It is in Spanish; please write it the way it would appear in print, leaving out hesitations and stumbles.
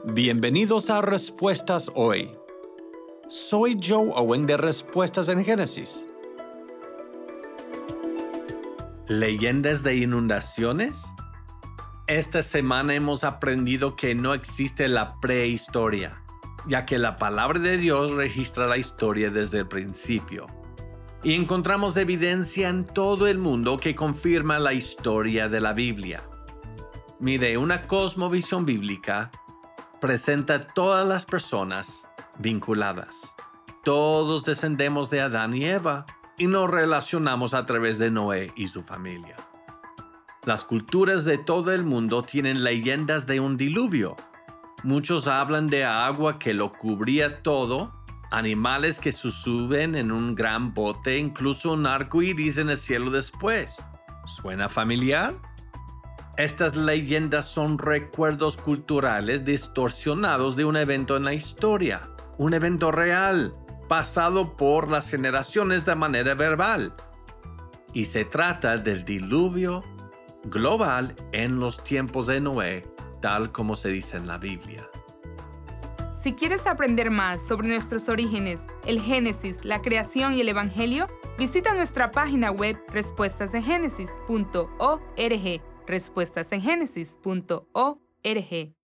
Bienvenidos a Respuestas Hoy. Soy Joe Owen de Respuestas en Génesis. ¿Leyendas de inundaciones? Esta semana hemos aprendido que no existe la prehistoria, ya que la palabra de Dios registra la historia desde el principio. Y encontramos evidencia en todo el mundo que confirma la historia de la Biblia. Mire, una cosmovisión bíblica presenta a todas las personas vinculadas. Todos descendemos de Adán y Eva y nos relacionamos a través de Noé y su familia. Las culturas de todo el mundo tienen leyendas de un diluvio. Muchos hablan de agua que lo cubría todo, animales que se suben en un gran bote, incluso un arco iris en el cielo después. ¿Suena familiar? Estas leyendas son recuerdos culturales distorsionados de un evento en la historia, un evento real, pasado por las generaciones de manera verbal. Y se trata del diluvio global en los tiempos de Noé, tal como se dice en la Biblia. Si quieres aprender más sobre nuestros orígenes, el Génesis, la creación y el Evangelio, visita nuestra página web respuestasengenesis.org. respuestasengenesis.org